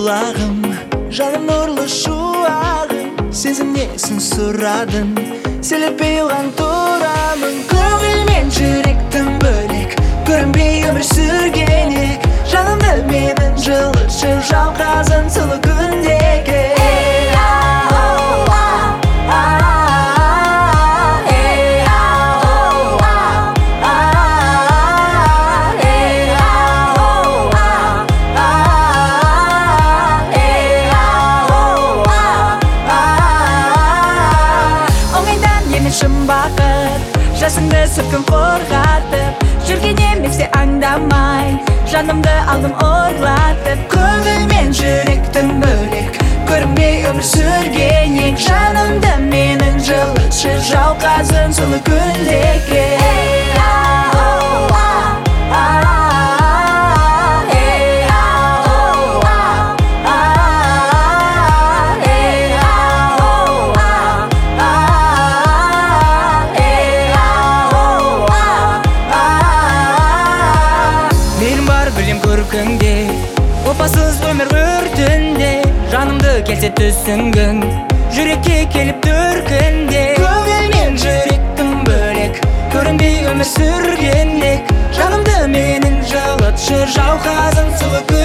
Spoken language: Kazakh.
құлағым, жаным нұрлы шуағым, сезімнесін сұрадың, селеппей оған тұрамын. Көңіл мен жүректің бөлек, көрінбей өмір сүргенек, жанымды менің жылытшы жауқазын сұлы күндегі. Жасыңды сүркін қорғатып, жүрген еместе аңдамай, жанымды алдым ұрлатып. Көңіл мен жүректің бөлек, көрінбей өмір сүргенек, жанымды менің жылытшы жауқазын сұлы күндегі. Көркіңде, опасыз өмір өртінде, жанымды келсе түсінгің, жүрекке келіп төркінде. Көңіл мен жүректің бөлек, көрінбей өмір сүргенек, жанымды менің жылытшы жауқазын сұлы күндегі.